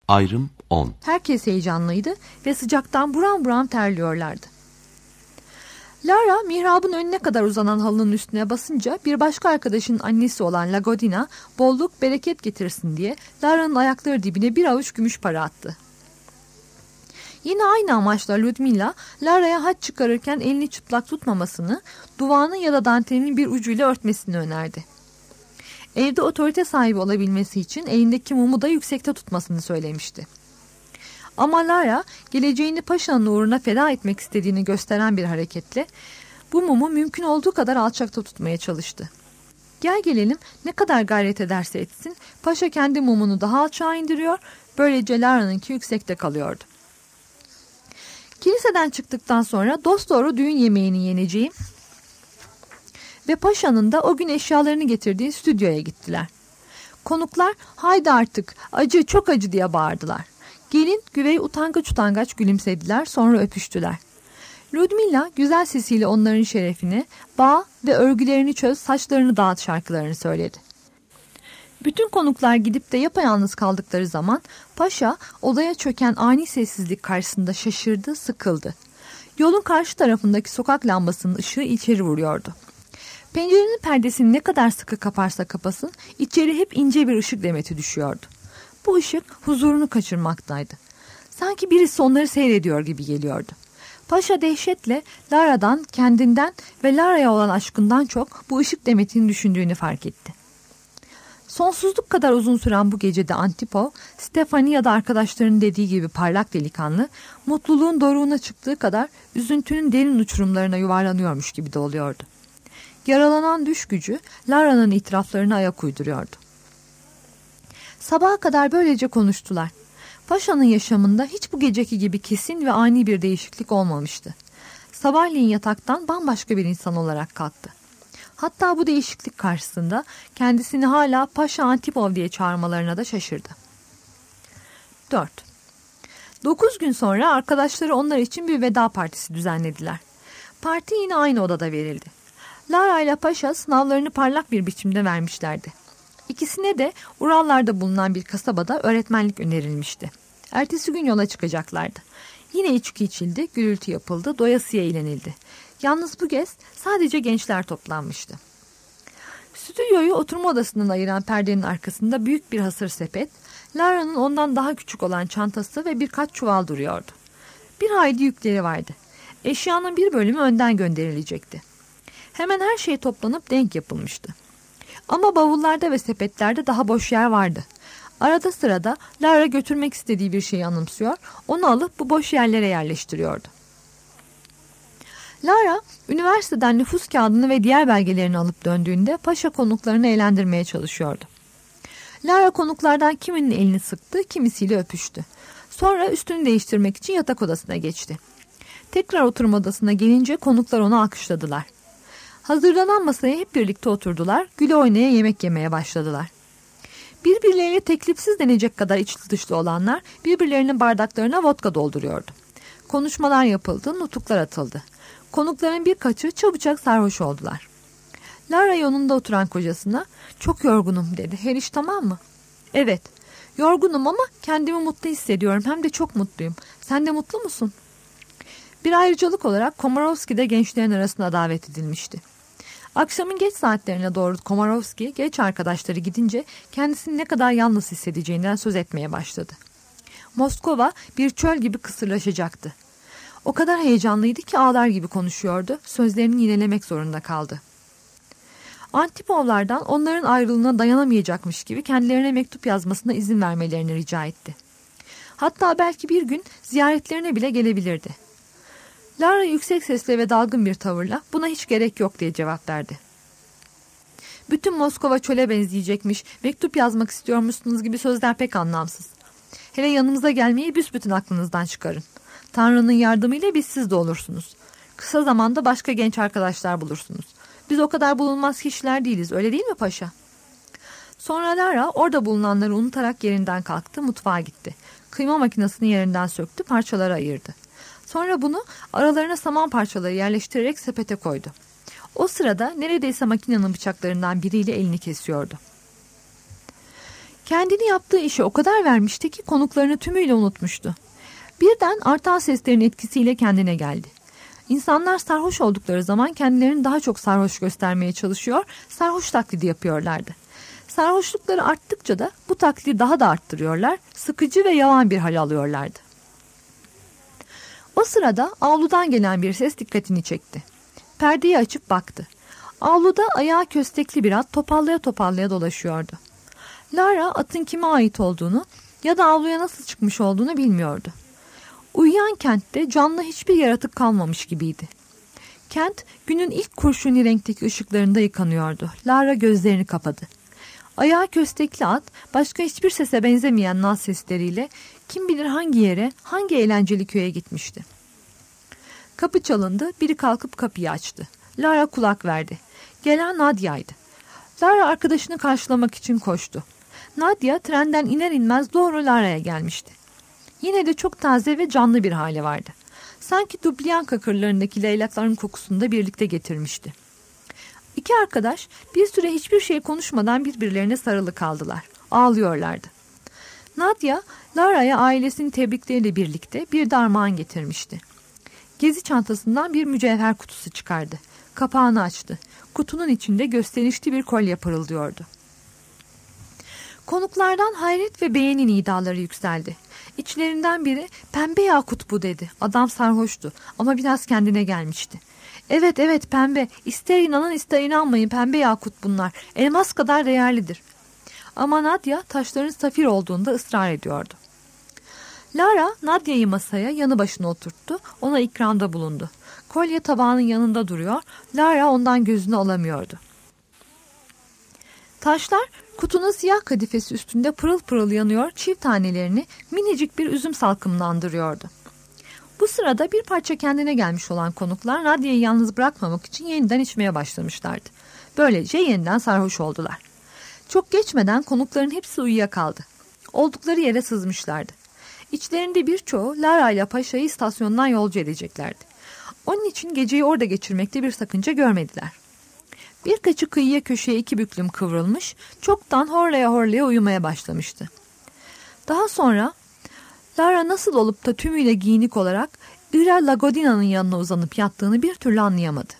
Ayrım 10. Herkes heyecanlıydı ve sıcaktan buram buram terliyorlardı. Lara mihrabın önüne kadar uzanan halının üstüne basınca bir başka arkadaşının annesi olan Lagodina bolluk bereket getirsin diye Lara'nın ayakları dibine bir avuç gümüş para attı. Yine aynı amaçla Ludmila, Lara'ya haç çıkarırken elini çıplak tutmamasını, duvağının ya da dantelinin bir ucuyla örtmesini önerdi. Evde otorite sahibi olabilmesi için elindeki mumu da yüksekte tutmasını söylemişti. Ama Lara, geleceğini paşanın uğruna feda etmek istediğini gösteren bir hareketle bu mumu mümkün olduğu kadar alçakta tutmaya çalıştı. Gel gelelim ne kadar gayret ederse etsin, paşa kendi mumunu daha alçağa indiriyor, böylece Lara'nınki yüksekte kalıyordu. Kiliseden çıktıktan sonra dosdoğru düğün yemeğini yeneceği ve paşanın da o gün eşyalarını getirdiği stüdyoya gittiler. Konuklar haydi artık acı çok acı diye bağırdılar. Gelin güvey utangaç utangaç gülümsediler, sonra öpüştüler. Ludmila güzel sesiyle onların şerefine bağ ve örgülerini çöz, saçlarını dağıt şarkılarını söyledi. Bütün konuklar gidip de yapayalnız kaldıkları zaman paşa odaya çöken ani sessizlik karşısında şaşırdı, sıkıldı. Yolun karşı tarafındaki sokak lambasının ışığı içeri vuruyordu. Pencerenin perdesini ne kadar sıkı kaparsa kapasın, içeri hep ince bir ışık demeti düşüyordu. Bu ışık huzurunu kaçırmaktaydı. Sanki birisi onları seyrediyor gibi geliyordu. Paşa dehşetle Lara'dan, kendinden ve Lara'ya olan aşkından çok bu ışık demetini düşündüğünü fark etti. Sonsuzluk kadar uzun süren bu gecede Antipov, Stefani ya da arkadaşlarının dediği gibi parlak delikanlı, mutluluğun doruğuna çıktığı kadar üzüntünün derin uçurumlarına yuvarlanıyormuş gibi de oluyordu. Yaralanan düş gücü Lara'nın itiraflarına ayak uyduruyordu. Sabaha kadar böylece konuştular. Paşa'nın yaşamında hiç bu geceki gibi kesin ve ani bir değişiklik olmamıştı. Sabahleyin yataktan bambaşka bir insan olarak kalktı. Hatta bu değişiklik karşısında kendisini hala Paşa Antipov diye çağırmalarına da şaşırdı. 4. 9 gün sonra arkadaşları onlar için bir veda partisi düzenlediler. Parti yine aynı odada verildi. Lara ile Paşa sınavlarını parlak bir biçimde vermişlerdi. İkisine de Urallarda bulunan bir kasabada öğretmenlik önerilmişti. Ertesi gün yola çıkacaklardı. Yine içki içildi, gürültü yapıldı, doyasıya eğlenildi. Yalnız bu kez sadece gençler toplanmıştı. Stüdyoyu oturma odasından ayıran perdenin arkasında büyük bir hasır sepet, Lara'nın ondan daha küçük olan çantası ve birkaç çuval duruyordu. Bir hayli yükleri vardı. Eşyanın bir bölümü önden gönderilecekti. Hemen her şey toplanıp denk yapılmıştı. Ama bavullarda ve sepetlerde daha boş yer vardı. Arada sırada Lara götürmek istediği bir şeyi anımsıyor, onu alıp bu boş yerlere yerleştiriyordu. Lara, üniversiteden nüfus kağıdını ve diğer belgelerini alıp döndüğünde paşa konuklarını eğlendirmeye çalışıyordu. Lara konuklardan kiminin elini sıktı, kimisiyle öpüştü. Sonra üstünü değiştirmek için yatak odasına geçti. Tekrar oturma odasına gelince konuklar onu alkışladılar. Hazırlanan masaya hep birlikte oturdular, güle oynaya yemek yemeye başladılar. Birbirleriyle teklifsiz denecek kadar içli dışlı olanlar birbirlerinin bardaklarına vodka dolduruyordu. Konuşmalar yapıldı, nutuklar atıldı. Konukların birkaçı çabucak sarhoş oldular. Lara yanında oturan kocasına "Çok yorgunum" dedi. "Her iş tamam mı?" "Evet, yorgunum ama kendimi mutlu hissediyorum, hem de çok mutluyum. Sen de mutlu musun?" Bir ayrıcalık olarak Komarovski de gençlerin arasına davet edilmişti. Akşamın geç saatlerine doğru Komarovski, genç arkadaşları gidince kendisini ne kadar yalnız hissedeceğinden söz etmeye başladı. Moskova bir çöl gibi kısırlaşacaktı. O kadar heyecanlıydı ki ağlar gibi konuşuyordu, sözlerini yinelemek zorunda kaldı. Antipovlardan onların ayrılığına dayanamayacakmış gibi kendilerine mektup yazmasına izin vermelerini rica etti. Hatta belki bir gün ziyaretlerine bile gelebilirdi. Lara yüksek sesle ve dalgın bir tavırla "Buna hiç gerek yok" diye cevap verdi. "Bütün Moskova çöle benzeyecekmiş, mektup yazmak istiyormuşsunuz" gibi sözler pek anlamsız. "Hele yanımıza gelmeyi büsbütün aklınızdan çıkarın. Tanrı'nın yardımıyla biz siz de olursunuz. Kısa zamanda başka genç arkadaşlar bulursunuz. Biz o kadar bulunmaz kişiler değiliz, öyle değil mi paşa?" Sonra Lara orada bulunanları unutarak yerinden kalktı, mutfağa gitti. Kıyma makinesini yerinden söktü, parçalara ayırdı. Sonra bunu aralarına saman parçaları yerleştirerek sepete koydu. O sırada neredeyse makinenin bıçaklarından biriyle elini kesiyordu. Kendini yaptığı işe o kadar vermişti ki konuklarını tümüyle unutmuştu. Birden artan seslerin etkisiyle kendine geldi. İnsanlar sarhoş oldukları zaman kendilerini daha çok sarhoş göstermeye çalışıyor, sarhoş taklidi yapıyorlardı. Sarhoşlukları arttıkça da bu taklidi daha da arttırıyorlar, sıkıcı ve yavan bir hal alıyorlardı. O sırada avludan gelen bir ses dikkatini çekti. Perdeyi açıp baktı. Avluda ayağı köstekli bir at topallaya topallaya dolaşıyordu. Lara atın kime ait olduğunu ya da avluya nasıl çıkmış olduğunu bilmiyordu. Uyuyan kentte canlı hiçbir yaratık kalmamış gibiydi. Kent günün ilk kurşuni renkteki ışıklarında yıkanıyordu. Lara gözlerini kapadı. Ayağı köstekli at başka hiçbir sese benzemeyen naz sesleriyle kim bilir hangi yere, hangi eğlenceli köye gitmişti. Kapı çalındı, biri kalkıp kapıyı açtı. Lara kulak verdi. Gelen Nadia'ydı. Lara arkadaşını karşılamak için koştu. Nadia trenden iner inmez doğru Lara'ya gelmişti. Yine de çok taze ve canlı bir hali vardı. Sanki Dublyanka kırlarındaki leylakların kokusunu da birlikte getirmişti. İki arkadaş bir süre hiçbir şey konuşmadan birbirlerine sarılı kaldılar. Ağlıyorlardı. Nadia, Lara'ya ailesinin tebrikleriyle birlikte bir armağan getirmişti. Gezi çantasından bir mücevher kutusu çıkardı. Kapağını açtı. Kutunun içinde gösterişli bir kolye parıldıyordu. Konuklardan hayret ve beğeni nidaları yükseldi. İçlerinden biri "Pembe yakut bu" dedi. Adam sarhoştu ama biraz kendine gelmişti. Evet evet pembe, ister inanın ister inanmayın, pembe yakut bunlar. Elmas kadar değerlidir. Ama Nadia taşların safir olduğunda ısrar ediyordu. Lara Nadia'yı masaya yanı başına oturttu. Ona ikramda bulundu. Kolye tabağının yanında duruyor. Lara ondan gözünü alamıyordu. Taşlar kutunun siyah kadifesi üstünde pırıl pırıl yanıyor, çift tanelerini minicik bir üzüm salkımına andırıyordu. Bu sırada bir parça kendine gelmiş olan konuklar Nadia'yı yalnız bırakmamak için yeniden içmeye başlamışlardı. Böylece yeniden sarhoş oldular. Çok geçmeden konukların hepsi uyuyakaldı. Oldukları yere sızmışlardı. İçlerinde birçoğu Lara ile Paşa'yı istasyondan yolcu edeceklerdi. Onun için geceyi orada geçirmekte bir sakınca görmediler. Birkaçı kıyıya köşeye iki büklüm kıvrılmış, çoktan horlaya horlaya uyumaya başlamıştı. Daha sonra Lara nasıl olup da tümüyle giyinik olarak Ira Lagodina'nın yanına uzanıp yattığını bir türlü anlayamadı.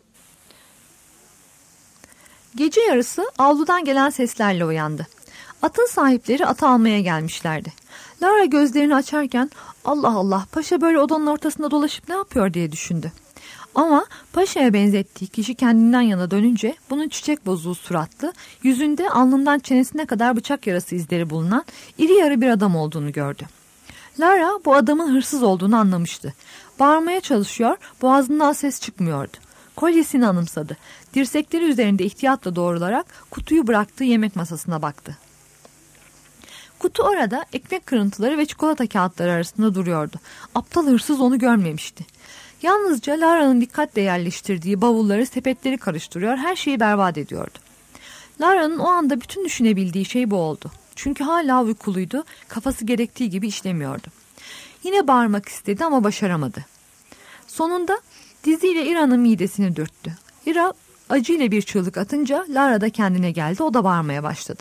Gece yarısı avludan gelen seslerle uyandı. Atın sahipleri atı almaya gelmişlerdi. Lara gözlerini açarken Allah Allah, Paşa böyle odanın ortasında dolaşıp ne yapıyor diye düşündü. Ama Paşa'ya benzettiği kişi kendinden yana dönünce bunun çiçek bozuğu suratlı, yüzünde alnından çenesine kadar bıçak yarası izleri bulunan iri yarı bir adam olduğunu gördü. Lara bu adamın hırsız olduğunu anlamıştı. Bağırmaya çalışıyor, boğazından ses çıkmıyordu. Kolyesini anımsadı. Dirsekleri üzerinde ihtiyatla doğrularak kutuyu bıraktığı yemek masasına baktı. Kutu orada ekmek kırıntıları ve çikolata kağıtları arasında duruyordu. Aptal hırsız onu görmemişti. Yalnızca Lara'nın dikkatle yerleştirdiği bavulları, sepetleri karıştırıyor, her şeyi berbat ediyordu. Lara'nın o anda bütün düşünebildiği şey bu oldu. Çünkü hala uykuluydu, kafası gerektiği gibi işlemiyordu. Yine bağırmak istedi ama başaramadı. Sonunda diziyle İra'nın midesini dürttü. İra acıyla bir çığlık atınca Lara da kendine geldi, o da bağırmaya başladı.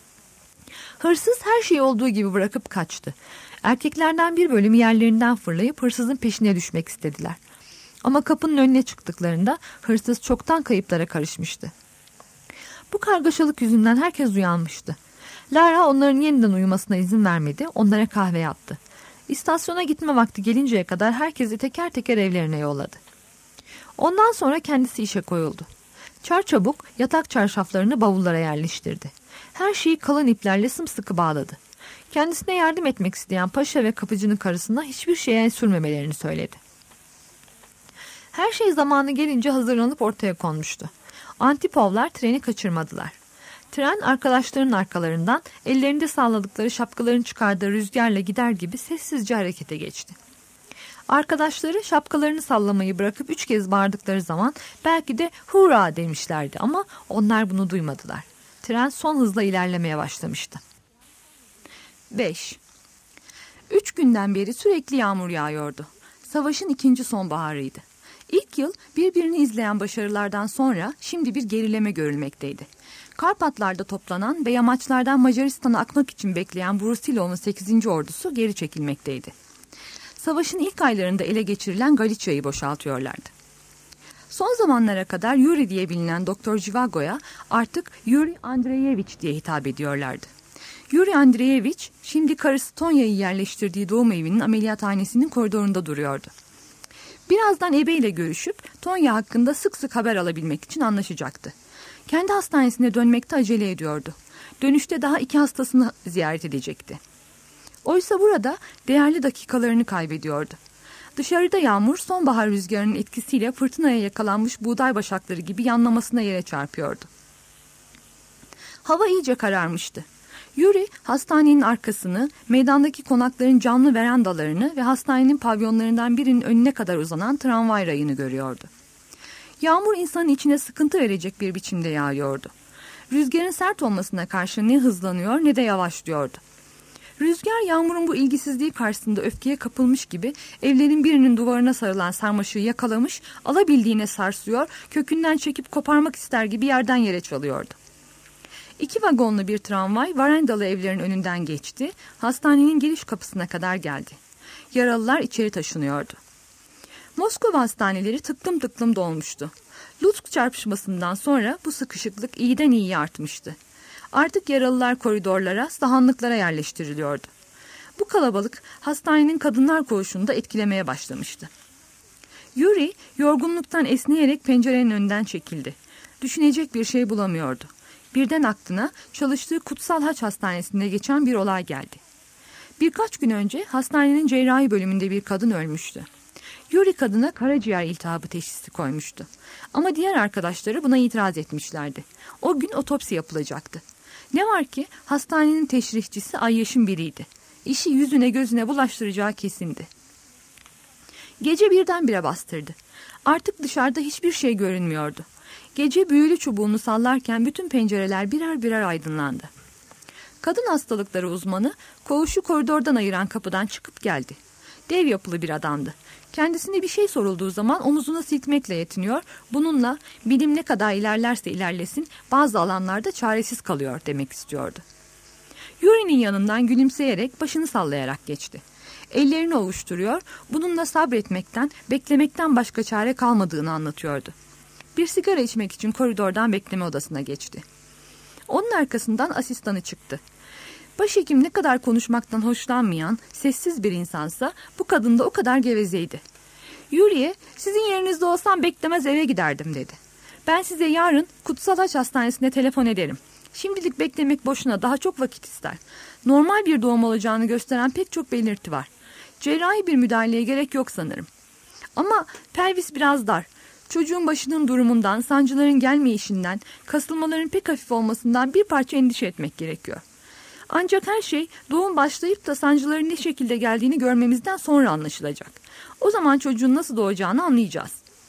Hırsız her şeyi olduğu gibi bırakıp kaçtı. Erkeklerden bir bölümü yerlerinden fırlayıp hırsızın peşine düşmek istediler. Ama kapının önüne çıktıklarında hırsız çoktan kayıplara karışmıştı. Bu kargaşalık yüzünden herkes uyanmıştı. Lara onların yeniden uyumasına izin vermedi, onlara kahve yaptı. İstasyona gitme vakti gelinceye kadar herkesi teker teker evlerine yolladı. Ondan sonra kendisi işe koyuldu. Çarçabuk yatak çarşaflarını bavullara yerleştirdi. Her şeyi kalın iplerle sımsıkı bağladı. Kendisine yardım etmek isteyen paşa ve kapıcının karısına hiçbir şeye el sürmemelerini söyledi. Her şey zamanı gelince hazırlanıp ortaya konmuştu. Antipovlar treni kaçırmadılar. Tren arkadaşlarının arkalarından ellerinde salladıkları şapkalarını çıkardığı rüzgarla gider gibi sessizce harekete geçti. Arkadaşları şapkalarını sallamayı bırakıp 3 kez bağırdıkları zaman belki de hurra demişlerdi ama onlar bunu duymadılar. Tren son hızla ilerlemeye başlamıştı. 5. 3 günden beri sürekli yağmur yağıyordu. Savaşın 2. sonbaharıydı. İlk yıl birbirini izleyen başarılardan sonra şimdi bir gerileme görülmekteydi. Karpatlar'da toplanan ve yamaçlardan Macaristan'a akmak için bekleyen Brusilov'un 8. ordusu geri çekilmekteydi. Savaşın ilk aylarında ele geçirilen Galicia'yı boşaltıyorlardı. Son zamanlara kadar Yuri diye bilinen Doktor Zhivago'ya artık Yuri Andreyevich diye hitap ediyorlardı. Yuri Andreyevich şimdi karısı Tonya'yı yerleştirdiği doğum evinin ameliyathanesinin koridorunda duruyordu. Birazdan ebeyle görüşüp Tonya hakkında sık sık haber alabilmek için anlaşacaktı. Kendi hastanesine dönmekte acele ediyordu. Dönüşte daha 2 hastasını ziyaret edecekti. Oysa burada değerli dakikalarını kaybediyordu. Dışarıda yağmur sonbahar rüzgarının etkisiyle fırtınaya yakalanmış buğday başakları gibi yanlamasına yere çarpıyordu. Hava iyice kararmıştı. Yuri hastanenin arkasını, meydandaki konakların camlı verandalarını ve hastanenin pavyonlarından birinin önüne kadar uzanan tramvay rayını görüyordu. Yağmur insanın içine sıkıntı verecek bir biçimde yağıyordu. Rüzgarın sert olmasına karşı ne hızlanıyor ne de yavaşlıyordu. Rüzgar yağmurun bu ilgisizliği karşısında öfkeye kapılmış gibi evlerin birinin duvarına sarılan sarmaşığı yakalamış, alabildiğine sarsıyor, kökünden çekip koparmak ister gibi yerden yere çalıyordu. 2 vagonlu bir tramvay varandalı evlerin önünden geçti, hastanenin giriş kapısına kadar geldi. Yaralılar içeri taşınıyordu. Moskova hastaneleri tıklım tıklım dolmuştu. Lutsk çarpışmasından sonra bu sıkışıklık iyiden iyiye artmıştı. Artık yaralılar koridorlara, sahanlıklara yerleştiriliyordu. Bu kalabalık hastanenin kadınlar koğuşunu da etkilemeye başlamıştı. Yuri yorgunluktan esneyerek pencerenin önünden çekildi. Düşünecek bir şey bulamıyordu. Birden aklına çalıştığı Kutsal Haç Hastanesi'nde geçen bir olay geldi. Birkaç gün önce hastanenin cerrahi bölümünde bir kadın ölmüştü. Yuri kadına karaciğer iltihabı teşhisi koymuştu. Ama diğer arkadaşları buna itiraz etmişlerdi. O gün otopsi yapılacaktı. Ne var ki hastanenin teşrihçisi ayyaşın biriydi. İşi yüzüne gözüne bulaştıracağı kesindi. Gece birdenbire bastırdı. Artık dışarıda hiçbir şey görünmüyordu. Gece büyülü çubuğunu sallarken bütün pencereler birer birer aydınlandı. Kadın hastalıkları uzmanı koğuşu koridordan ayıran kapıdan çıkıp geldi. Dev yapılı bir adamdı. Kendisine bir şey sorulduğu zaman omuzuna silkmekle yetiniyor, bununla bilim ne kadar ilerlerse ilerlesin bazı alanlarda çaresiz kalıyor demek istiyordu. Yuri'nin yanından gülümseyerek başını sallayarak geçti. Ellerini ovuşturuyor, bununla sabretmekten, beklemekten başka çare kalmadığını anlatıyordu. Bir sigara içmek için koridordan bekleme odasına geçti. Onun arkasından asistanı çıktı. Başhekim ne kadar konuşmaktan hoşlanmayan, sessiz bir insansa bu kadın da o kadar gevezeydi. Yuri'ye sizin yerinizde olsam beklemez eve giderdim dedi. Ben size yarın Kutsal Haç Hastanesi'ne telefon ederim. Şimdilik beklemek boşuna, daha çok vakit ister. Normal bir doğum olacağını gösteren pek çok belirti var. Cerrahi bir müdahaleye gerek yok sanırım. Ama pelvis biraz dar. Çocuğun başının durumundan, sancıların gelmeyişinden, kasılmaların pek hafif olmasından bir parça endişe etmek gerekiyor. Ancak her şey doğum başlayıp da sancıların ne şekilde geldiğini görmemizden sonra anlaşılacak. O zaman çocuğun nasıl doğacağını anlayacağız.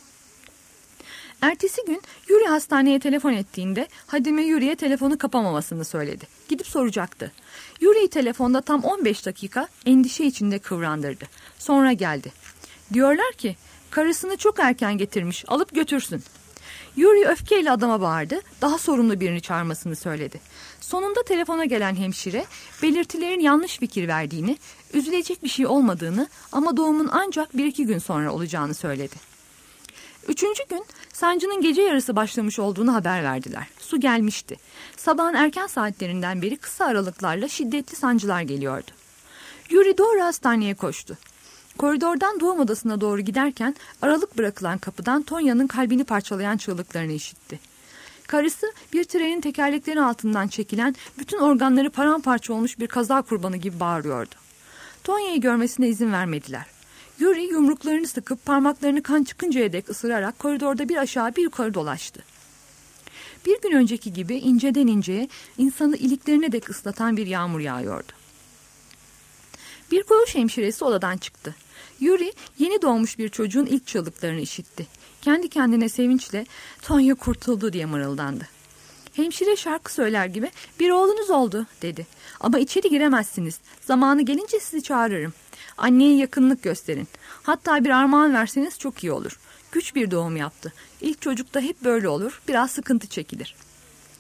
Ertesi gün Yuri hastaneye telefon ettiğinde Hadime Yuri'ye telefonu kapamamasını söyledi. Gidip soracaktı. Yuri'yi telefonda tam 15 dakika endişe içinde kıvrandırdı. Sonra geldi. Diyorlar ki karısını çok erken getirmiş, alıp götürsün. Yuri öfkeyle adama bağırdı, daha sorumlu birini çağırmasını söyledi. Sonunda telefona gelen hemşire belirtilerin yanlış fikir verdiğini, üzülecek bir şey olmadığını ama doğumun ancak 1-2 gün sonra olacağını söyledi. 3. gün sancının gece yarısı başlamış olduğunu haber verdiler. Su gelmişti. Sabahın erken saatlerinden beri kısa aralıklarla şiddetli sancılar geliyordu. Yuri doğru hastaneye koştu. Koridordan doğum odasına doğru giderken aralık bırakılan kapıdan Tonya'nın kalbini parçalayan çığlıklarını işitti. Karısı bir trenin tekerlekleri altından çekilen, bütün organları paramparça olmuş bir kaza kurbanı gibi bağırıyordu. Tonya'yı görmesine izin vermediler. Yuri yumruklarını sıkıp parmaklarını kan çıkıncaya dek ısırarak koridorda bir aşağı bir yukarı dolaştı. Bir gün önceki gibi inceden inceye, insanı iliklerine dek ıslatan bir yağmur yağıyordu. Bir koğuş hemşiresi odadan çıktı. Yuri yeni doğmuş bir çocuğun ilk çığlıklarını işitti. Kendi kendine sevinçle Tonya kurtuldu diye mırıldandı. Hemşire şarkı söyler gibi bir oğlunuz oldu dedi. Ama içeri giremezsiniz. Zamanı gelince sizi çağırırım. Anneye yakınlık gösterin. Hatta bir armağan verseniz çok iyi olur. Güç bir doğum yaptı. İlk çocukta hep böyle olur. Biraz sıkıntı çekilir.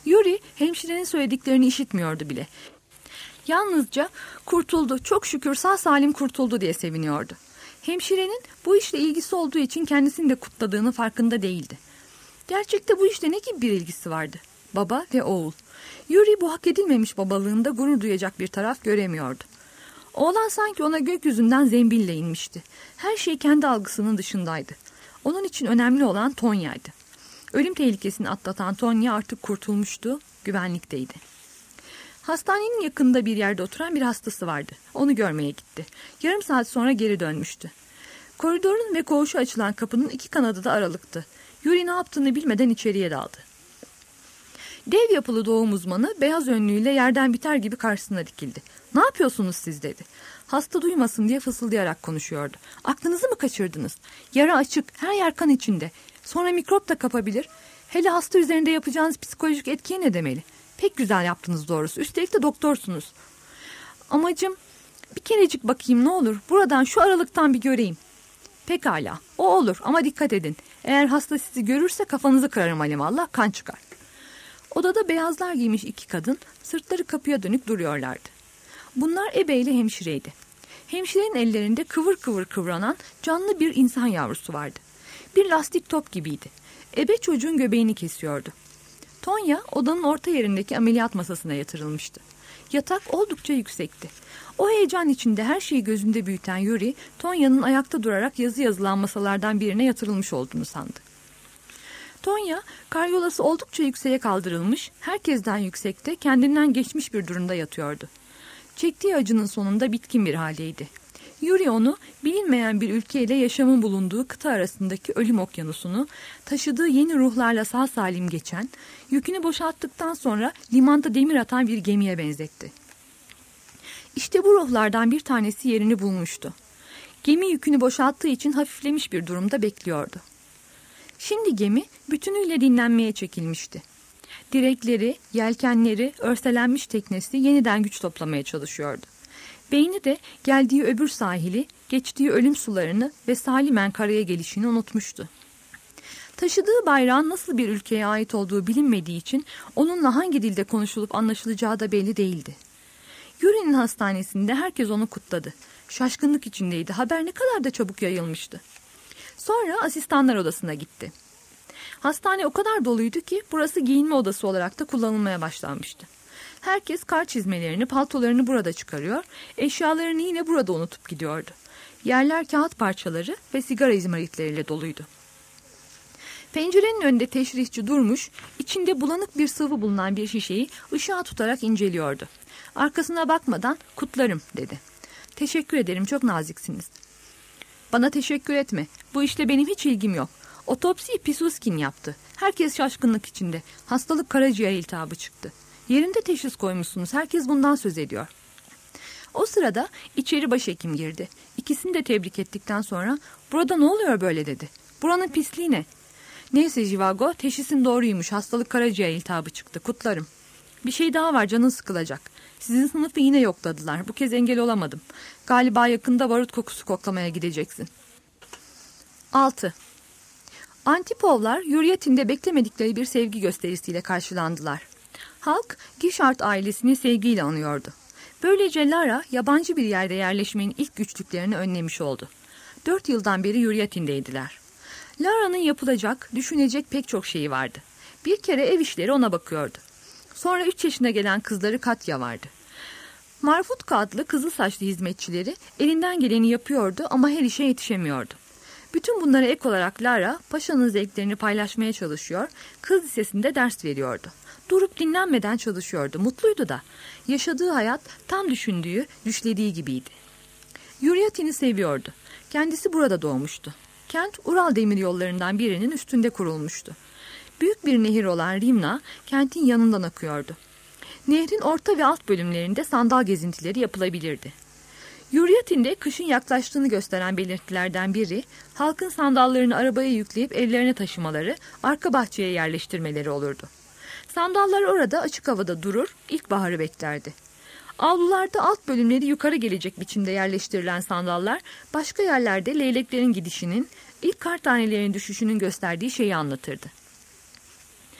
Yuri hemşirenin söylediklerini işitmiyordu bile. Yalnızca kurtuldu, çok şükür sağ salim kurtuldu diye seviniyordu. Hemşirenin bu işle ilgisi olduğu için kendisini de kutladığının farkında değildi. Gerçekte bu işle ne gibi bir ilgisi vardı? Baba ve oğul. Yuri bu hak edilmemiş babalığında gurur duyacak bir taraf göremiyordu. Oğlan sanki ona gökyüzünden zembille inmişti. Her şey kendi algısının dışındaydı. Onun için önemli olan Tonya'ydı. Ölüm tehlikesini atlatan Tonya artık kurtulmuştu, güvenlikteydi. Hastanenin yakında bir yerde oturan bir hastası vardı. Onu görmeye gitti. Yarım saat sonra geri dönmüştü. Koridorun ve koğuşa açılan kapının iki kanadı da aralıktı. Yuri ne yaptığını bilmeden içeriye daldı. Dev yapılı doğum uzmanı beyaz önlüğüyle yerden biter gibi karşısına dikildi. "Ne yapıyorsunuz siz?" dedi. Hasta duymasın diye fısıldayarak konuşuyordu. "Aklınızı mı kaçırdınız? Yara açık, her yer kan içinde. Sonra mikrop da kapabilir. Hele hasta üzerinde yapacağınız psikolojik etkiye ne demeli? Pek güzel yaptınız doğrusu. Üstelik de doktorsunuz." "Amacım bir kerecik bakayım ne olur. Buradan şu aralıktan bir göreyim." "Pekala, o olur ama dikkat edin. Eğer hasta sizi görürse kafanızı kırarım alimallah, kan çıkar." Odada beyazlar giymiş iki kadın sırtları kapıya dönük duruyorlardı. Bunlar ebe ile hemşireydi. Hemşirenin ellerinde kıvır kıvır kıvranan canlı bir insan yavrusu vardı. Bir lastik top gibiydi. Ebe çocuğun göbeğini kesiyordu. Tonya odanın orta yerindeki ameliyat masasına yatırılmıştı. Yatak oldukça yüksekti. O heyecan içinde her şeyi gözünde büyüten Yuri, Tonya'nın ayakta durarak yazı yazılan masalardan birine yatırılmış olduğunu sandı. Tonya, karyolası oldukça yükseğe kaldırılmış, herkesten yüksekte, kendinden geçmiş bir durumda yatıyordu. Çektiği acının sonunda bitkin bir haldeydi. Yuri onu bilinmeyen bir ülkeyle yaşamın bulunduğu kıta arasındaki ölüm okyanusunu, taşıdığı yeni ruhlarla sağ salim geçen, yükünü boşalttıktan sonra limanda demir atan bir gemiye benzetti. İşte bu ruhlardan bir tanesi yerini bulmuştu. Gemi yükünü boşalttığı için hafiflemiş bir durumda bekliyordu. Şimdi gemi bütünüyle dinlenmeye çekilmişti. Direkleri, yelkenleri, örselenmiş teknesi yeniden güç toplamaya çalışıyordu. Beyni de geldiği öbür sahili, geçtiği ölüm sularını ve salimen karaya gelişini unutmuştu. Taşıdığı bayrağın nasıl bir ülkeye ait olduğu bilinmediği için onunla hangi dilde konuşulup anlaşılacağı da belli değildi. Yuri'nin hastanesinde herkes onu kutladı. Şaşkınlık içindeydi. Haber ne kadar da çabuk yayılmıştı. Sonra asistanlar odasına gitti. Hastane o kadar doluydu ki burası giyinme odası olarak da kullanılmaya başlanmıştı. Herkes kar çizmelerini, paltolarını burada çıkarıyor, eşyalarını yine burada unutup gidiyordu. Yerler kağıt parçaları ve sigara izmaritleriyle doluydu. Pencerenin önünde teşrihçi durmuş, içinde bulanık bir sıvı bulunan bir şişeyi ışığa tutarak inceliyordu. Arkasına bakmadan "Kutlarım" dedi. "Teşekkür ederim, çok naziksiniz." "Bana teşekkür etme. Bu işte benim hiç ilgim yok. Otopsiyi Pisuskin yaptı. Herkes şaşkınlık içinde. Hastalık karaciğer iltihabı çıktı. Yerinde teşhis koymuşsunuz. Herkes bundan söz ediyor." O sırada içeri başhekim girdi. İkisini de tebrik ettikten sonra "Burada ne oluyor böyle?" dedi. "Buranın pisliği ne?" "Neyse Jivago, teşhisin doğruymuş. Hastalık karaciğer iltihabı çıktı. Kutlarım. Bir şey daha var, canın sıkılacak. Sizin sınıfı yine yokladılar. Bu kez engel olamadım. Galiba yakında barut kokusu koklamaya gideceksin." 6. Antipovlar Yuryatin'de beklemedikleri bir sevgi gösterisiyle karşılandılar. Halk Gişart ailesini sevgiyle anıyordu. Böylece Lara yabancı bir yerde yerleşmenin ilk güçlüklerini önlemiş oldu. 4 yıldan beri Yuryatin'deydiler. Lara'nın yapılacak, düşünecek pek çok şeyi vardı. Bir kere ev işleri ona bakıyordu. Sonra 3 yaşına gelen kızları Katya vardı. Marfutka adlı kızıl saçlı hizmetçileri elinden geleni yapıyordu ama her işe yetişemiyordu. Bütün bunlara ek olarak Lara, paşanın zevklerini paylaşmaya çalışıyor, kız lisesinde ders veriyordu. Durup dinlenmeden çalışıyordu, mutluydu da. Yaşadığı hayat tam düşündüğü, düşlediği gibiydi. Yuryatin'i seviyordu. Kendisi burada doğmuştu. Kent, Ural demiryollarından birinin üstünde kurulmuştu. Büyük bir nehir olan Rimna, kentin yanından akıyordu. Nehrin orta ve alt bölümlerinde sandal gezintileri yapılabilirdi. Yuryatin'de kışın yaklaştığını gösteren belirtilerden biri, halkın sandallarını arabaya yükleyip evlerine taşımaları, arka bahçeye yerleştirmeleri olurdu. Sandallar orada açık havada durur, ilkbaharı beklerdi. Avlularda alt bölümleri yukarı gelecek biçimde yerleştirilen sandallar, başka yerlerde leyleklerin gidişinin, ilk kar tanelerinin düşüşünün gösterdiği şeyi anlatırdı.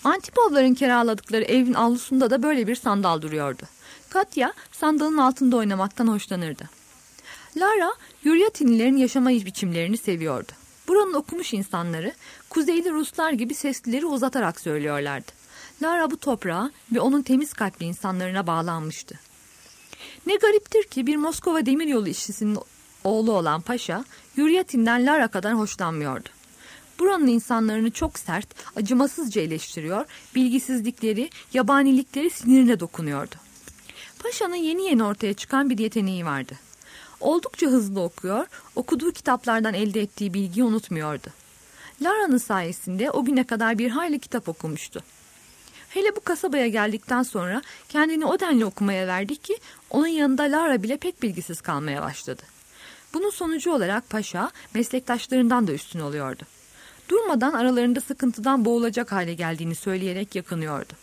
Antipovların kiraladıkları evin avlusunda da böyle bir sandal duruyordu. Katya sandalın altında oynamaktan hoşlanırdı. Lara, Yuryatinilerin yaşama biçimlerini seviyordu. Buranın okumuş insanları, Kuzeyli Ruslar gibi seslileri uzatarak söylüyorlardı. Lara bu toprağa ve onun temiz kalpli insanlarına bağlanmıştı. Ne gariptir ki bir Moskova demiryolu işçisinin oğlu olan Paşa, Yuryatin'den Lara kadar hoşlanmıyordu. Buranın insanlarını çok sert, acımasızca eleştiriyor, bilgisizlikleri, yabanilikleri sinirine dokunuyordu. Paşa'nın yeni ortaya çıkan bir yeteneği vardı. Oldukça hızlı okuyor, okuduğu kitaplardan elde ettiği bilgiyi unutmuyordu. Lara'nın sayesinde o güne kadar bir hayli kitap okumuştu. Hele bu kasabaya geldikten sonra kendini o denli okumaya verdi ki onun yanında Lara bile pek bilgisiz kalmaya başladı. Bunun sonucu olarak Paşa meslektaşlarından da üstün oluyordu. Durmadan aralarında sıkıntıdan boğulacak hale geldiğini söyleyerek yakınıyordu.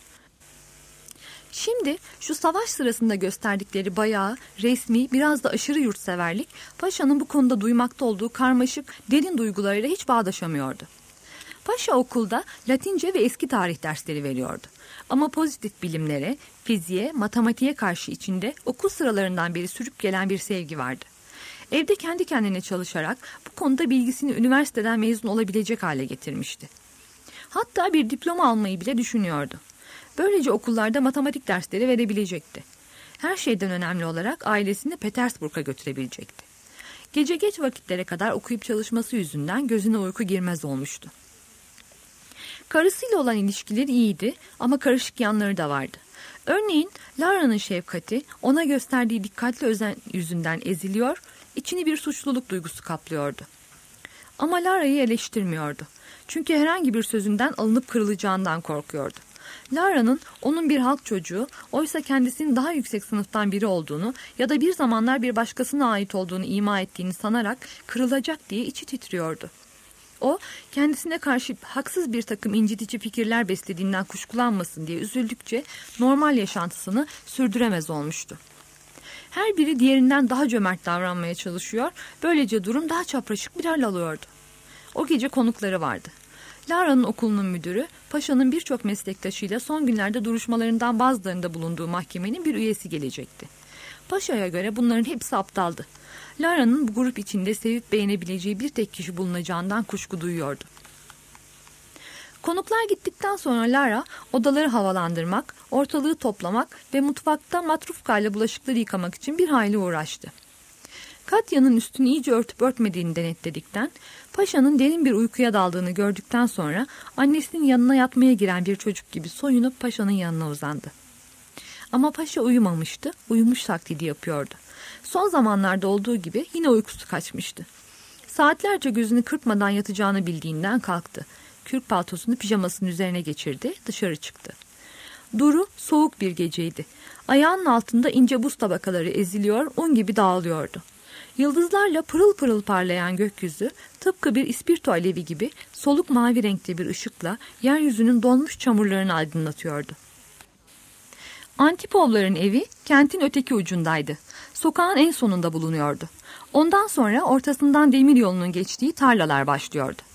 Şimdi şu savaş sırasında gösterdikleri bayağı resmi, biraz da aşırı yurtseverlik Paşa'nın bu konuda duymakta olduğu karmaşık, derin duygularıyla hiç bağdaşamıyordu. Paşa okulda Latince ve eski tarih dersleri veriyordu. Ama pozitif bilimlere, fiziğe, matematiğe karşı içinde okul sıralarından beri sürüp gelen bir sevgi vardı. Evde kendi kendine çalışarak bu konuda bilgisini üniversiteden mezun olabilecek hale getirmişti. Hatta bir diploma almayı bile düşünüyordu. Böylece okullarda matematik dersleri verebilecekti. Her şeyden önemli olarak ailesini Petersburg'a götürebilecekti. Gece geç vakitlere kadar okuyup çalışması yüzünden gözüne uyku girmez olmuştu. Karısıyla olan ilişkileri iyiydi ama karışık yanları da vardı. Örneğin Lara'nın şefkati ona gösterdiği dikkatli özen yüzünden eziliyor, içini bir suçluluk duygusu kaplıyordu. Ama Lara'yı eleştirmiyordu. Çünkü herhangi bir sözünden alınıp kırılacağından korkuyordu. Lara'nın onun bir halk çocuğu, oysa kendisinin daha yüksek sınıftan biri olduğunu ya da bir zamanlar bir başkasına ait olduğunu ima ettiğini sanarak kırılacak diye içi titriyordu. O, kendisine karşı haksız bir takım incitici fikirler beslediğinden kuşkulanmasın diye üzüldükçe normal yaşantısını sürdüremez olmuştu. Her biri diğerinden daha cömert davranmaya çalışıyor, böylece durum daha çapraşık bir hal alıyordu. O gece konukları vardı. Lara'nın okulunun müdürü, Paşa'nın birçok meslektaşıyla son günlerde duruşmalarından bazılarında bulunduğu mahkemenin bir üyesi gelecekti. Paşa'ya göre bunların hepsi aptaldı. Lara'nın bu grup içinde sevip beğenebileceği bir tek kişi bulunacağından kuşku duyuyordu. Konuklar gittikten sonra Lara odaları havalandırmak, ortalığı toplamak ve mutfakta matrufkayla bulaşıkları yıkamak için bir hayli uğraştı. Katya'nın üstünü iyice örtüp örtmediğini denetledikten, Paşa'nın derin bir uykuya daldığını gördükten sonra annesinin yanına yatmaya giren bir çocuk gibi soyunup Paşa'nın yanına uzandı. Ama Paşa uyumamıştı, uyumuş taklidi yapıyordu. Son zamanlarda olduğu gibi yine uykusu kaçmıştı. Saatlerce gözünü kırpmadan yatacağını bildiğinden kalktı. Kürk paltosunu pijamasının üzerine geçirdi, dışarı çıktı. Duru, soğuk bir geceydi. Ayağının altında ince buz tabakaları eziliyor, un gibi dağılıyordu. Yıldızlarla pırıl pırıl parlayan gökyüzü, tıpkı bir ispirto alevi gibi soluk mavi renkte bir ışıkla yeryüzünün donmuş çamurlarını aydınlatıyordu. Antipovların evi kentin öteki ucundaydı. Sokağın en sonunda bulunuyordu. Ondan sonra ortasından demir yolunun geçtiği tarlalar başlıyordu.